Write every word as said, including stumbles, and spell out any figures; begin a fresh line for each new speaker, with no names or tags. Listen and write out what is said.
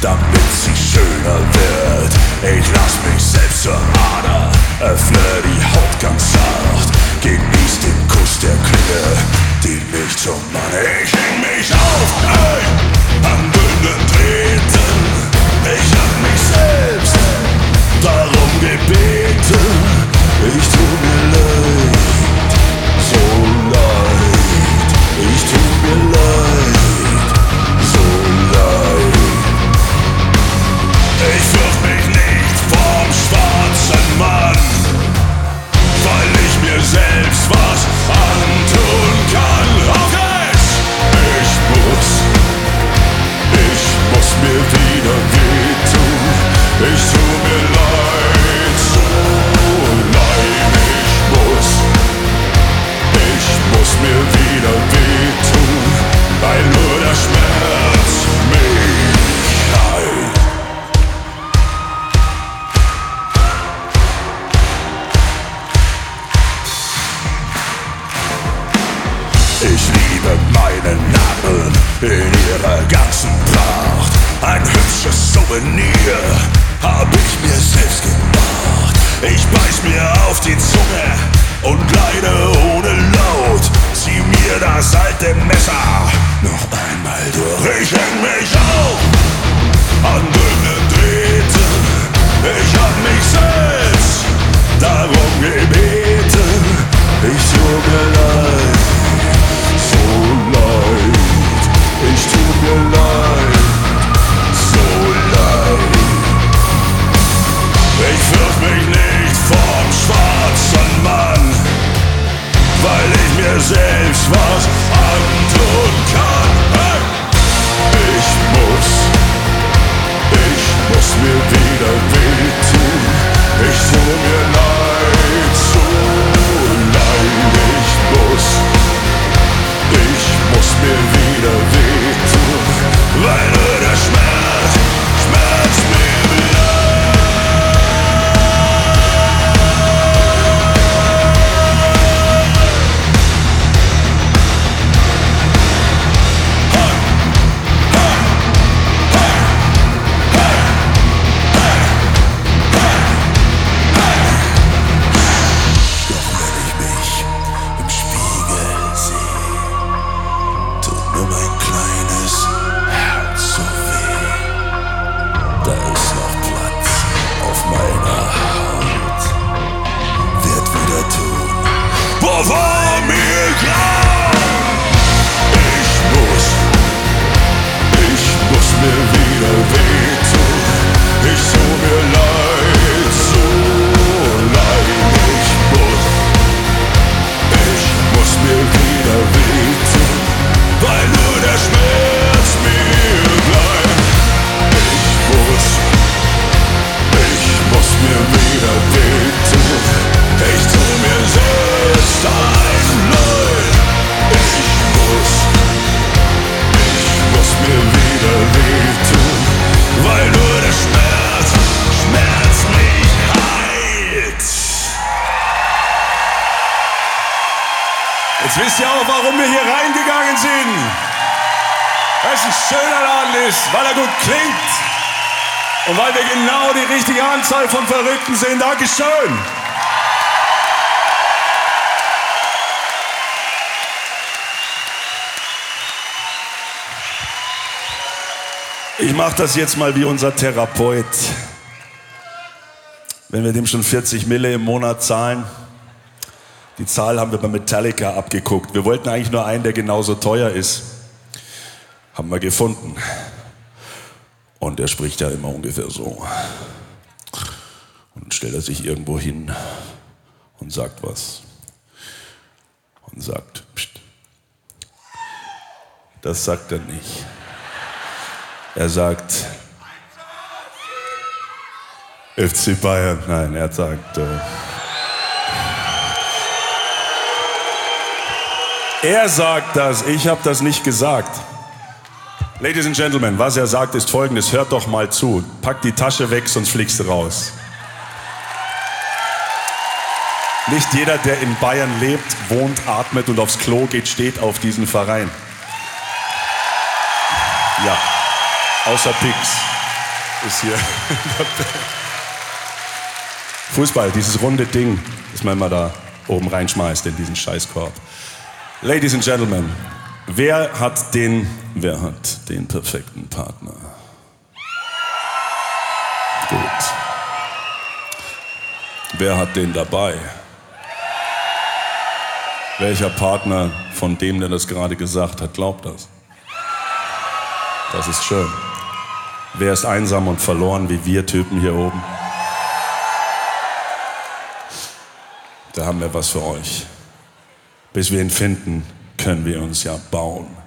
damit sie schöner wird. Ich lass mich selbst zur Ader, öffne die Haut ganz sacht, genieß den Kuss der Klinge, die mich zum Mann. Ich häng mich auf, ey, an dünnen Drähten. Ich hab mich selbst darum gebeten. Ich tu mir leid, so leid. Ich tu mir leid, so leid. Ich fürcht mich nicht vom schwarzen Mann, weil ich mir selbst was antun kann. Auf geht's! Ich muss, ich muss mir wieder wehtun. Ich tu mir leid, so leid. Ich muss, ich muss mir wieder wehtun, weil nur der Schmerz mich heilt. Ich liebe meine Narren in ihrer ganzen Pracht. Ein hübsches Souvenir hab ich mir selbst gemacht. Ich beiß mir auf die Zunge und leide ohne Laut. Zieh mir das alte Messer noch einmal durch. Ich häng mich auf an dünnen Drähten. Ich hab mich selbst darum gebeten. Ich tu mir leid, so leid. Ich tu mir leid, so leid. Ich fürcht mich nicht vom schwarzen Mann, weil ich mir selbst was antun kann. Hey! Ich muss, ich muss mir wieder wehtun. Ich tu mir leid, so leid. Ich muss, ich muss mir wieder wehtun, weil nur der Schmerz, Schmerz mir bleibt.
Jetzt wisst ihr auch, warum wir hier reingegangen sind. Weil es ein schöner Laden ist, weil er gut klingt und weil wir genau die richtige Anzahl von Verrückten sind. Dankeschön. Ich mache das jetzt mal wie unser Therapeut. Wenn wir dem schon vierzig Mille im Monat zahlen, die Zahl haben wir bei Metallica abgeguckt. Wir wollten eigentlich nur einen, der genauso teuer ist. Haben wir gefunden. Und der spricht ja immer ungefähr so. Und dann stellt er sich irgendwo hin und sagt was. Und sagt, Psst. Das sagt er nicht. Er sagt, F C Bayern. Nein, er sagt, äh, er sagt das, ich habe das nicht gesagt. Ladies and Gentlemen, was er sagt, ist Folgendes. Hört doch mal zu. Pack die Tasche weg, sonst fliegst du raus. Nicht jeder, der in Bayern lebt, wohnt, atmet und aufs Klo geht, steht auf diesen Verein. Ja, außer Pix. ist hier. Fußball, dieses runde Ding, das man immer da oben reinschmeißt in diesen Scheißkorb. Ladies and Gentlemen, wer hat den, wer hat den perfekten Partner? Gut. Wer hat den dabei? Welcher Partner von dem, der das gerade gesagt hat, glaubt das? Das ist schön. Wer ist einsam und verloren wie wir Typen hier oben? Da haben wir was für euch. Bis wir ihn finden, können wir uns ja bauen.